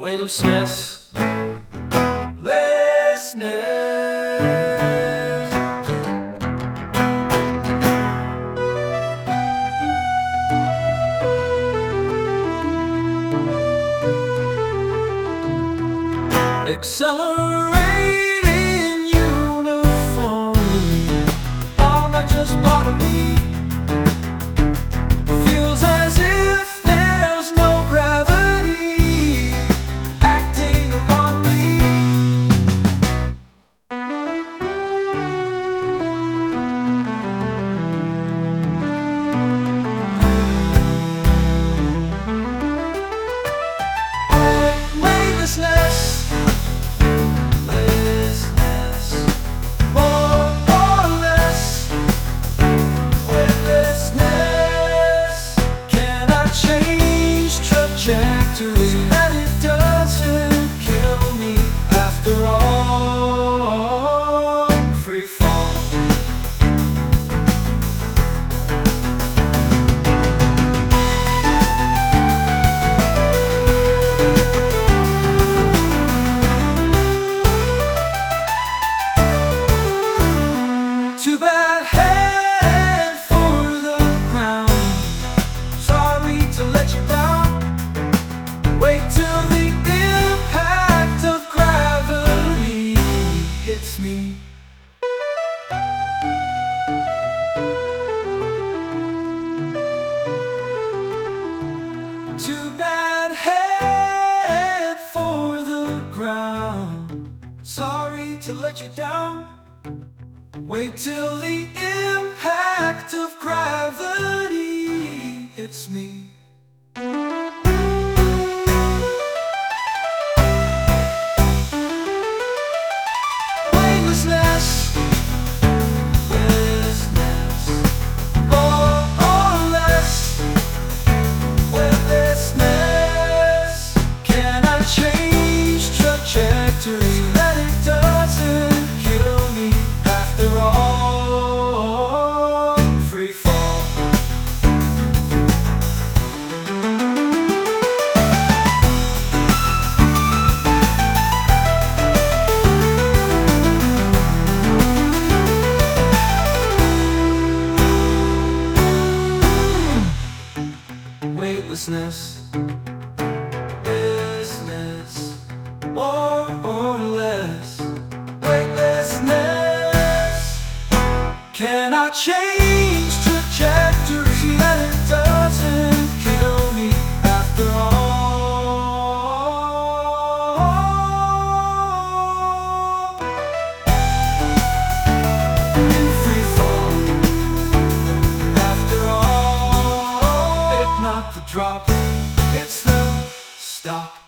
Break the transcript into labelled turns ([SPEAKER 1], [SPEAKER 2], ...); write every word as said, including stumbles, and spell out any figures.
[SPEAKER 1] weightlessness, weightlessness. Accelerating uniformly, all not just bodily. Feels as if there's no gravity acting upon me. Weightlessness. And it doesn't kill me after all. Free fall. Too bad head for the ground. Sorry to let you down. Wait till the impact of gravity hits me. Too bad head for the ground. Sorry to let you down. Wait till the impact of gravity hits me. That it doesn't kill me after all. Free fall. Weightlessness, business, more or less. Weightlessness. Can I change trajectory? And it doesn't kill me after all. In free fall. After all, it's not the drop, it's the stop.